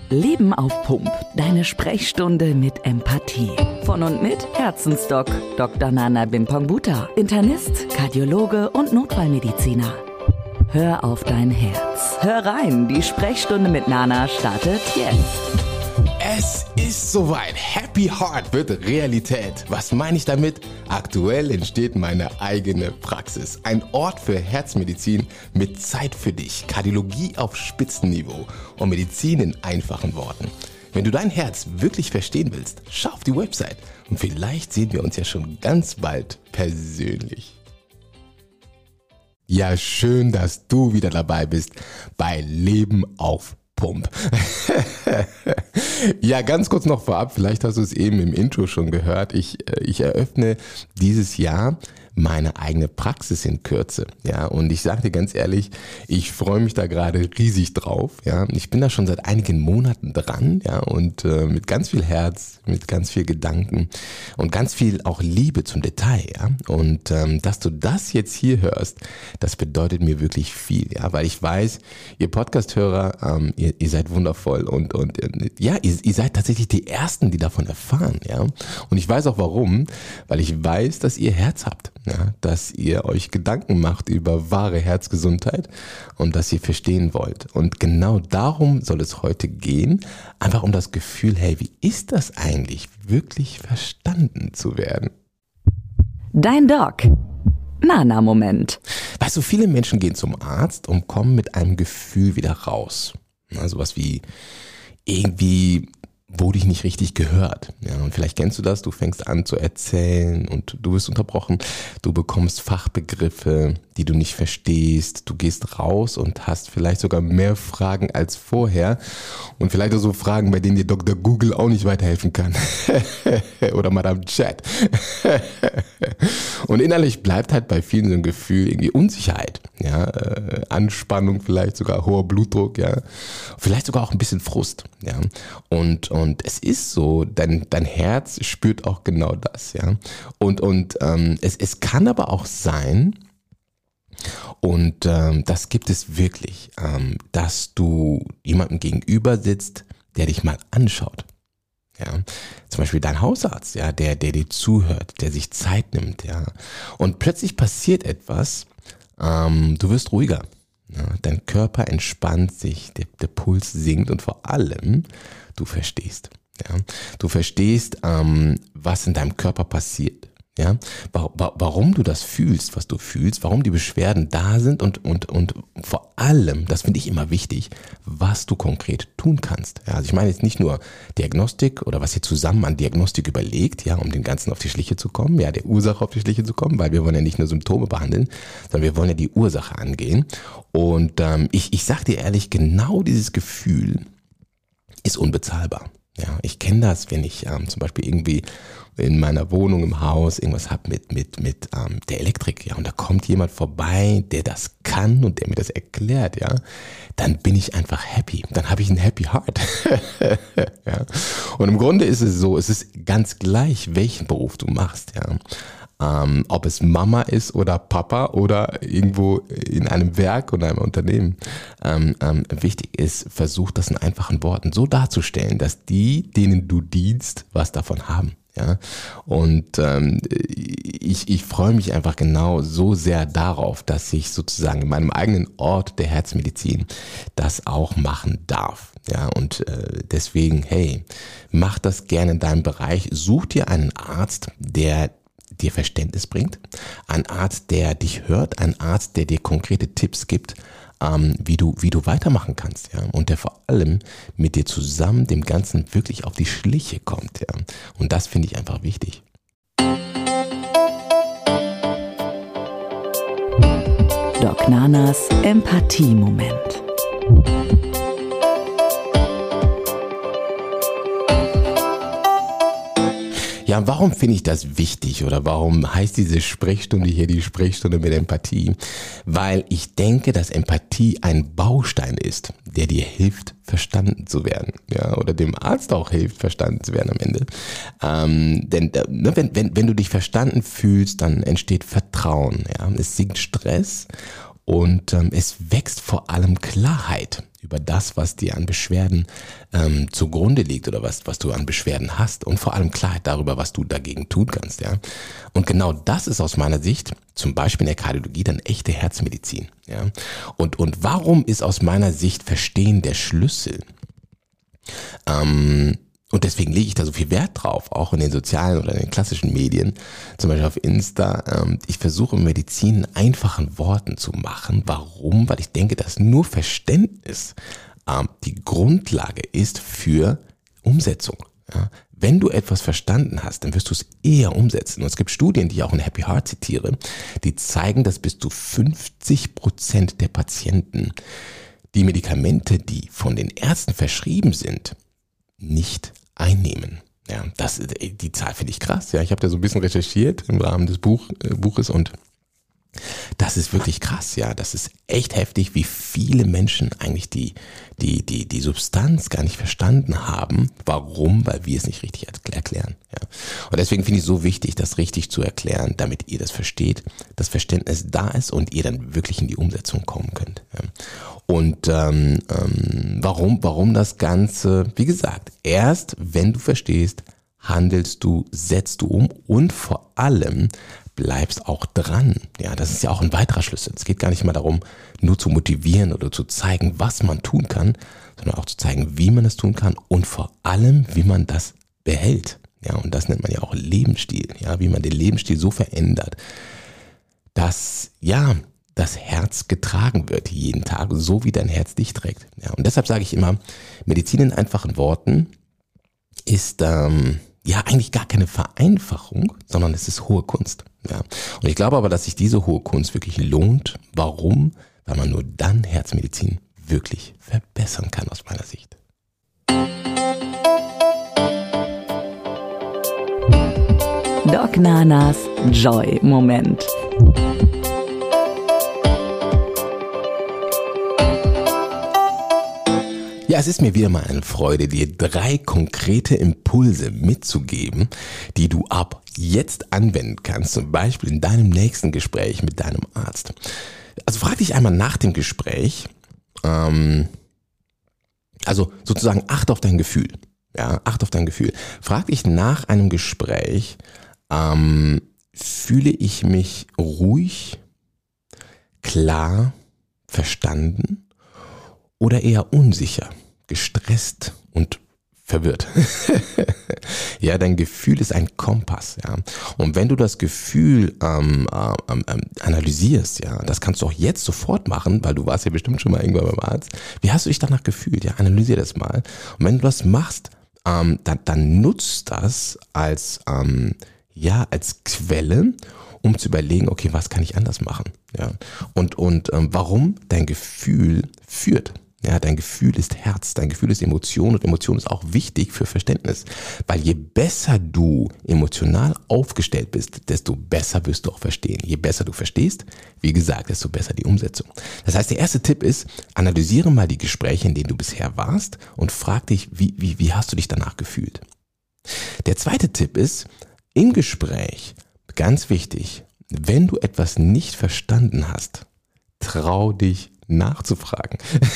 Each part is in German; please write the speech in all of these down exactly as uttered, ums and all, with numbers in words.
Leben auf Pump. Deine Sprechstunde mit Empathie. Von und mit Herzensdoc Doktor Nana Bimpong-Buta, Internist, Kardiologe und Notfallmediziner. Hör auf dein Herz. Hör rein, die Sprechstunde mit Nana startet jetzt. Es ist soweit. Happy Heart wird Realität. Was meine ich damit? Aktuell entsteht meine eigene Praxis. Ein Ort für Herzmedizin mit Zeit für dich. Kardiologie auf Spitzenniveau und Medizin in einfachen Worten. Wenn du dein Herz wirklich verstehen willst, schau auf die Website und vielleicht sehen wir uns ja schon ganz bald persönlich. Ja, schön, dass du wieder dabei bist bei Leben auf Pump. Ja, ganz kurz noch vorab, vielleicht hast du es eben im Intro schon gehört. Ich, ich eröffne dieses Jahr meine eigene Praxis in Kürze, ja, und ich sage dir ganz ehrlich, ich freue mich da gerade riesig drauf, ja, ich bin da schon seit einigen Monaten dran, ja, und äh, mit ganz viel Herz, mit ganz viel Gedanken und ganz viel auch Liebe zum Detail, ja, und ähm, dass du das jetzt hier hörst, das bedeutet mir wirklich viel, ja, weil ich weiß, ihr Podcast-Hörer, ähm, ihr, ihr seid wundervoll und und äh, ja, ihr, ihr seid tatsächlich die Ersten, die davon erfahren, ja, und ich weiß auch warum, weil ich weiß, dass ihr Herz habt. Ja, dass ihr euch Gedanken macht über wahre Herzgesundheit und dass ihr verstehen wollt. Und genau darum soll es heute gehen, einfach um das Gefühl, hey, wie ist das eigentlich, wirklich verstanden zu werden? Dein Doc. Nana-Moment. Weißt du, viele Menschen gehen zum Arzt und kommen mit einem Gefühl wieder raus. Ja, sowas wie irgendwie wurde ich nicht richtig gehört. Ja, und vielleicht kennst du das, du fängst an zu erzählen und du wirst unterbrochen, du bekommst Fachbegriffe, die du nicht verstehst, du gehst raus und hast vielleicht sogar mehr Fragen als vorher und vielleicht auch so Fragen, bei denen dir Doktor Google auch nicht weiterhelfen kann oder Madame Chat. Und innerlich bleibt halt bei vielen so ein Gefühl irgendwie Unsicherheit, ja, äh, Anspannung, vielleicht sogar hoher Blutdruck, ja, vielleicht sogar auch ein bisschen Frust, ja, und und es ist so, dein dein Herz spürt auch genau das, ja, und und ähm, es es kann aber auch sein, und ähm, das gibt es wirklich, ähm, dass du jemandem gegenüber sitzt, der dich mal anschaut. Ja, zum Beispiel dein Hausarzt, ja, der, der dir zuhört, der sich Zeit nimmt, ja. Und plötzlich passiert etwas, ähm, du wirst ruhiger. Ja, dein Körper entspannt sich, der, der Puls sinkt und vor allem, du verstehst. Ja. Du verstehst, ähm, was in deinem Körper passiert. Ja, warum du das fühlst, was du fühlst, warum die Beschwerden da sind und, und, und vor allem, das finde ich immer wichtig, was du konkret tun kannst. Ja, also ich meine jetzt nicht nur Diagnostik oder was ihr zusammen an Diagnostik überlegt, ja, um den Ganzen auf die Schliche zu kommen, ja, der Ursache auf die Schliche zu kommen, weil wir wollen ja nicht nur Symptome behandeln, sondern wir wollen ja die Ursache angehen. Und ähm, ich, ich sag dir ehrlich, genau dieses Gefühl ist unbezahlbar. Ja, ich kenne das, wenn ich ähm, zum Beispiel irgendwie in meiner Wohnung im Haus irgendwas habe mit mit mit ähm, der Elektrik, ja, und da kommt jemand vorbei, der das kann und der mir das erklärt, ja, dann bin ich einfach happy, dann habe ich ein Happy Heart. Ja. Und im Grunde ist es so, es ist ganz gleich, welchen Beruf du machst, ja. Ähm, ob es Mama ist oder Papa oder irgendwo in einem Werk oder einem Unternehmen. Ähm, ähm, wichtig ist, versuch das in einfachen Worten so darzustellen, dass die, denen du dienst, was davon haben. Ja, und ähm, ich, ich freue mich einfach genau so sehr darauf, dass ich sozusagen in meinem eigenen Ort der Herzmedizin das auch machen darf. Ja, und äh, deswegen, hey, mach das gerne in deinem Bereich. Such dir einen Arzt, der dir Verständnis bringt, ein Arzt, der dich hört, ein Arzt, der dir konkrete Tipps gibt, ähm, wie du wie du weitermachen kannst, ja, und der vor allem mit dir zusammen dem Ganzen wirklich auf die Schliche kommt, ja, und das finde ich einfach wichtig. Doc Nanas Empathie-Moment. Ja, warum finde ich das wichtig oder warum heißt diese Sprechstunde hier die Sprechstunde mit Empathie? Weil ich denke, dass Empathie ein Baustein ist, der dir hilft, verstanden zu werden, ja, oder dem Arzt auch hilft, verstanden zu werden am Ende. Ähm, denn ne, wenn, wenn, wenn du dich verstanden fühlst, dann entsteht Vertrauen, ja, es sinkt Stress Und ähm, es wächst vor allem Klarheit über das, was dir an Beschwerden ähm, zugrunde liegt oder was, was du an Beschwerden hast und vor allem Klarheit darüber, was du dagegen tun kannst. Ja? Und genau das ist aus meiner Sicht, zum Beispiel in der Kardiologie, dann echte Herzmedizin. Ja? Und, und warum ist aus meiner Sicht Verstehen der Schlüssel? Ähm, Und deswegen lege ich da so viel Wert drauf, auch in den sozialen oder in den klassischen Medien, zum Beispiel auf Insta. Ich versuche Medizin in einfachen Worten zu machen. Warum? Weil ich denke, dass nur Verständnis die Grundlage ist für Umsetzung. Wenn du etwas verstanden hast, dann wirst du es eher umsetzen. Und es gibt Studien, die ich auch in Happy Heart zitiere, die zeigen, dass bis zu fünfzig Prozent der Patienten die Medikamente, die von den Ärzten verschrieben sind, nicht einnehmen. Ja, das, die Zahl finde ich krass. Ja, ich habe da so ein bisschen recherchiert im Rahmen des Buch, äh, Buches und das ist wirklich krass. Ja, das ist echt heftig, wie viele Menschen eigentlich die, die, die, die Substanz gar nicht verstanden haben. Warum? Weil wir es nicht richtig erklären. Ja. Und deswegen finde ich es so wichtig, das richtig zu erklären, damit ihr das versteht, das Verständnis da ist und ihr dann wirklich in die Umsetzung kommen könnt. Ja. Und ähm, ähm, warum, warum das Ganze? Wie gesagt, erst wenn du verstehst, handelst du, setzt du um und vor allem bleibst auch dran. Ja, das ist ja auch ein weiterer Schlüssel. Es geht gar nicht mal darum, nur zu motivieren oder zu zeigen, was man tun kann, sondern auch zu zeigen, wie man es tun kann und vor allem, wie man das behält. Ja, und das nennt man ja auch Lebensstil. Ja, wie man den Lebensstil so verändert, dass, ja, das Herz getragen wird jeden Tag, so wie dein Herz dich trägt. Ja, und deshalb sage ich immer, Medizin in einfachen Worten ist ähm, ja eigentlich gar keine Vereinfachung, sondern es ist hohe Kunst. Ja. Und ich glaube aber, dass sich diese hohe Kunst wirklich lohnt. Warum? Weil man nur dann Herzmedizin wirklich verbessern kann aus meiner Sicht. Doc Nanas Joy-Moment. Ja, es ist mir wieder mal eine Freude, dir drei konkrete Impulse mitzugeben, die du ab jetzt anwenden kannst, zum Beispiel in deinem nächsten Gespräch mit deinem Arzt. Also frag dich einmal nach dem Gespräch, ähm, also sozusagen acht auf dein Gefühl. Ja, acht auf dein Gefühl. Frag dich nach einem Gespräch, ähm, fühle ich mich ruhig, klar, verstanden oder eher unsicher, gestresst und verwirrt? Ja, dein Gefühl ist ein Kompass. Ja. Und wenn du das Gefühl ähm, ähm, ähm, analysierst, ja, das kannst du auch jetzt sofort machen, weil du warst ja bestimmt schon mal irgendwann beim Arzt. Wie hast du dich danach gefühlt? Ja, analysier das mal. Und wenn du das machst, ähm, dann, dann nutzt das als, ähm, ja, als Quelle, um zu überlegen, okay, was kann ich anders machen? Ja. Und, und ähm, warum dein Gefühl führt. Ja, dein Gefühl ist Herz, dein Gefühl ist Emotion und Emotion ist auch wichtig für Verständnis, weil je besser du emotional aufgestellt bist, desto besser wirst du auch verstehen. Je besser du verstehst, wie gesagt, desto besser die Umsetzung. Das heißt, der erste Tipp ist, analysiere mal die Gespräche, in denen du bisher warst und frag dich, wie, wie, wie hast du dich danach gefühlt? Der zweite Tipp ist, im Gespräch, ganz wichtig, wenn du etwas nicht verstanden hast, trau dich nachzufragen.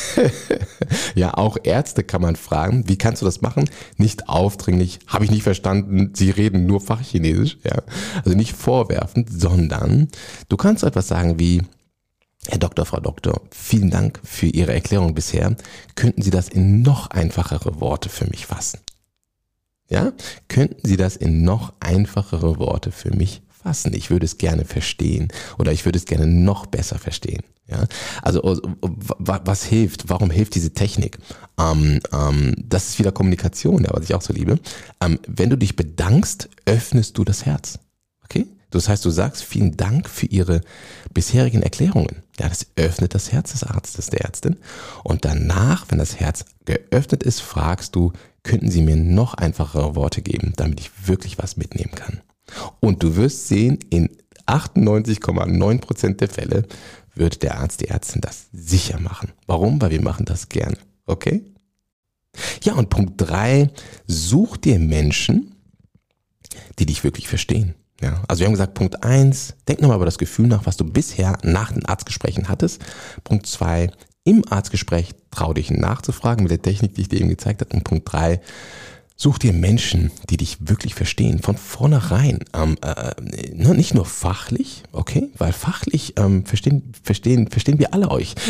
Ja, auch Ärzte kann man fragen, wie kannst du das machen? Nicht aufdringlich, habe ich nicht verstanden, sie reden nur Fachchinesisch. Ja. Also nicht vorwerfend, sondern du kannst etwas sagen wie, Herr Doktor, Frau Doktor, vielen Dank für Ihre Erklärung bisher. Könnten Sie das in noch einfachere Worte für mich fassen? Ja, könnten Sie das in noch einfachere Worte für mich fassen? Ich würde es gerne verstehen oder ich würde es gerne noch besser verstehen. Ja, also was hilft? Warum hilft diese Technik? Ähm, ähm, das ist wieder Kommunikation, ja, was ich auch so liebe. Ähm, wenn du dich bedankst, öffnest du das Herz. Okay? Das heißt, du sagst vielen Dank für Ihre bisherigen Erklärungen. Ja, das öffnet das Herz des Arztes, der Ärztin. Und danach, wenn das Herz geöffnet ist, fragst du, könnten Sie mir noch einfachere Worte geben, damit ich wirklich was mitnehmen kann? Und du wirst sehen, in achtundneunzig Komma neun Prozent der Fälle wird der Arzt, die Ärztin das sicher machen. Warum? Weil wir machen das gerne. Okay? Ja, und Punkt drei, such dir Menschen, die dich wirklich verstehen. Ja, also wir haben gesagt, Punkt eins, denk nochmal über das Gefühl nach, was du bisher nach den Arztgesprächen hattest. Punkt zwei, im Arztgespräch trau dich nachzufragen mit der Technik, die ich dir eben gezeigt habe. Und Punkt drei, such dir Menschen, die dich wirklich verstehen, von vornherein, ähm, äh, nicht nur fachlich, okay, weil fachlich ähm, verstehen, verstehen, verstehen wir alle euch.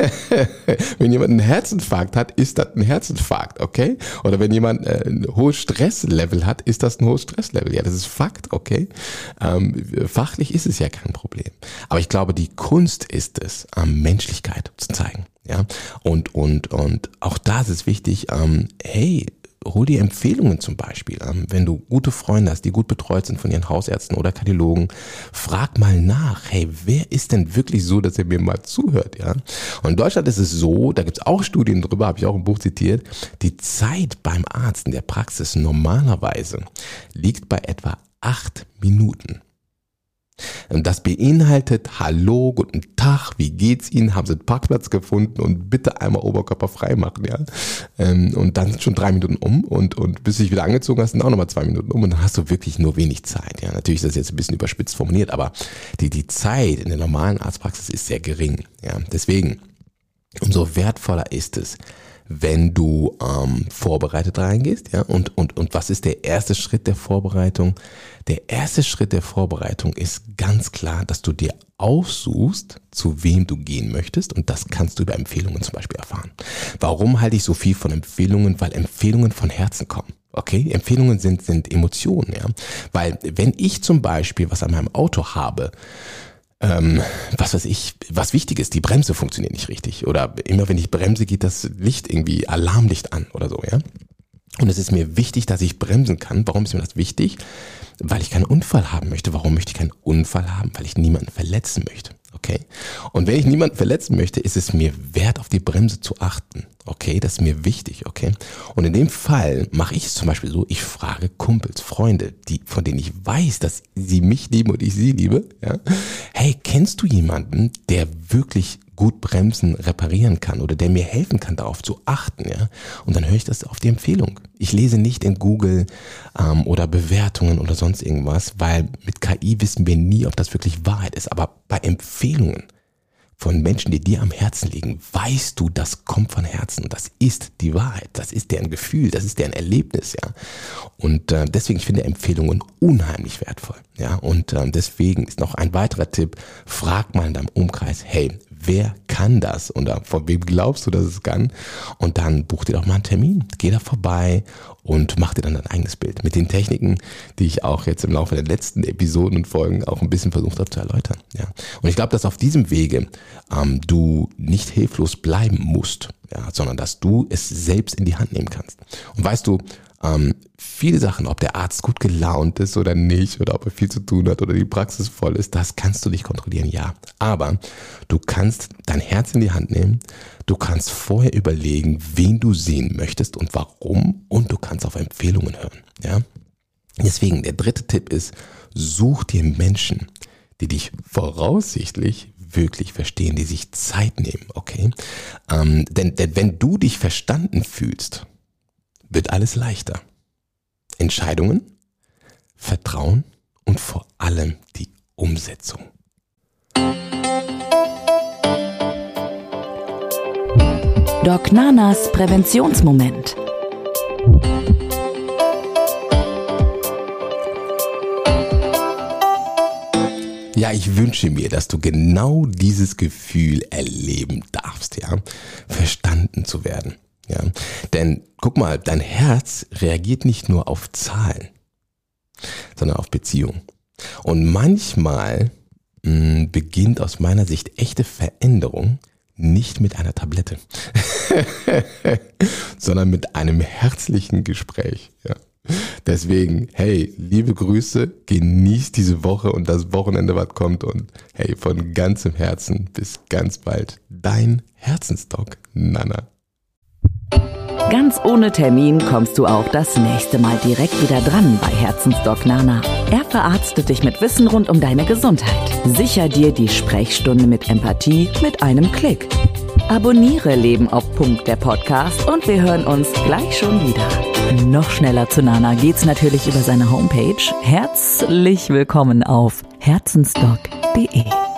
Wenn jemand einen Herzinfarkt hat, ist das ein Herzinfarkt, okay? Oder wenn jemand äh, ein hohes Stresslevel hat, ist das ein hohes Stresslevel. Ja, das ist Fakt, okay? Ähm, fachlich ist es ja kein Problem. Aber ich glaube, die Kunst ist es, ähm, Menschlichkeit zu zeigen, ja? Und, und, und auch da ist es wichtig, ähm, hey, hol dir Empfehlungen zum Beispiel. Wenn du gute Freunde hast, die gut betreut sind von ihren Hausärzten oder Kardiologen, frag mal nach, hey, wer ist denn wirklich so, dass er mir mal zuhört? Ja? Und in Deutschland ist es so, da gibt es auch Studien drüber, habe ich auch im Buch zitiert, die Zeit beim Arzt in der Praxis normalerweise liegt bei etwa acht Minuten. Und das beinhaltet, hallo, guten Tag, wie geht's Ihnen, haben Sie einen Parkplatz gefunden und bitte einmal Oberkörper frei machen, ja. Und dann sind schon drei Minuten um und, und bis du dich wieder angezogen hast, sind auch nochmal zwei Minuten um und dann hast du wirklich nur wenig Zeit, ja. Natürlich ist das jetzt ein bisschen überspitzt formuliert, aber die, die Zeit in der normalen Arztpraxis ist sehr gering, ja. Deswegen, umso wertvoller ist es, wenn du ähm, vorbereitet reingehst, ja, und, und, und was ist der erste Schritt der Vorbereitung? Der erste Schritt der Vorbereitung ist ganz klar, dass du dir aussuchst, zu wem du gehen möchtest und das kannst du über Empfehlungen zum Beispiel erfahren. Warum halte ich so viel von Empfehlungen? Weil Empfehlungen von Herzen kommen. Okay, Empfehlungen sind, sind Emotionen, ja, weil wenn ich zum Beispiel was an meinem Auto habe, Ähm, was weiß ich, was wichtig ist, die Bremse funktioniert nicht richtig oder immer wenn ich bremse, geht das Licht irgendwie, Alarmlicht an oder so, ja. Und es ist mir wichtig, dass ich bremsen kann. Warum ist mir das wichtig? Weil ich keinen Unfall haben möchte. Warum möchte ich keinen Unfall haben? Weil ich niemanden verletzen möchte. Okay? Und wenn ich niemanden verletzen möchte, ist es mir wert, auf die Bremse zu achten. Okay? Das ist mir wichtig. Okay? Und in dem Fall mache ich es zum Beispiel so, ich frage Kumpels, Freunde, die, von denen ich weiß, dass sie mich lieben und ich sie liebe. Ja? Hey, kennst du jemanden, der wirklich gut Bremsen reparieren kann oder der mir helfen kann, darauf zu achten, ja? Und dann höre ich das auf die Empfehlung. Ich lese nicht in Google ähm, oder Bewertungen oder sonst irgendwas, weil mit K I wissen wir nie, ob das wirklich Wahrheit ist. Aber bei Empfehlungen von Menschen, die dir am Herzen liegen, weißt du, das kommt von Herzen und das ist die Wahrheit. Das ist deren Gefühl, das ist deren Erlebnis, ja. Und äh, deswegen, ich finde Empfehlungen unheimlich wertvoll, ja. Und äh, deswegen ist noch ein weiterer Tipp, frag mal in deinem Umkreis, hey, wer kann das? Oder von wem glaubst du, dass es kann? Und dann buch dir doch mal einen Termin. Geh da vorbei und mach dir dann dein eigenes Bild. Mit den Techniken, die ich auch jetzt im Laufe der letzten Episoden und Folgen auch ein bisschen versucht habe zu erläutern. Ja. Und ich glaube, dass auf diesem Wege ähm, du nicht hilflos bleiben musst, ja, sondern dass du es selbst in die Hand nehmen kannst. Und weißt du, Ähm, viele Sachen, ob der Arzt gut gelaunt ist oder nicht oder ob er viel zu tun hat oder die Praxis voll ist, das kannst du nicht kontrollieren, ja. Aber du kannst dein Herz in die Hand nehmen, du kannst vorher überlegen, wen du sehen möchtest und warum und du kannst auf Empfehlungen hören, ja. Deswegen, der dritte Tipp ist, such dir Menschen, die dich voraussichtlich wirklich verstehen, die sich Zeit nehmen, okay? Ähm, denn, denn wenn du dich verstanden fühlst, wird alles leichter. Entscheidungen, Vertrauen und vor allem die Umsetzung. Doc Nanas Präventionsmoment. Ja, ich wünsche mir, dass du genau dieses Gefühl erleben darfst, ja, verstanden zu werden. Ja, denn guck mal, dein Herz reagiert nicht nur auf Zahlen, sondern auf Beziehungen. Und manchmal mh, beginnt aus meiner Sicht echte Veränderung nicht mit einer Tablette, sondern mit einem herzlichen Gespräch. Ja. Deswegen, hey, liebe Grüße, genieß diese Woche und das Wochenende, was kommt und hey, von ganzem Herzen bis ganz bald, dein Herzensdoc Nana. Ganz ohne Termin kommst du auch das nächste Mal direkt wieder dran bei Herzensdoc Nana. Er verarztet dich mit Wissen rund um deine Gesundheit. Sicher dir die Sprechstunde mit Empathie mit einem Klick. Abonniere Leben auf Punkt, der Podcast, und wir hören uns gleich schon wieder. Noch schneller zu Nana geht's natürlich über seine Homepage. Herzlich willkommen auf herzensdoc punkt de.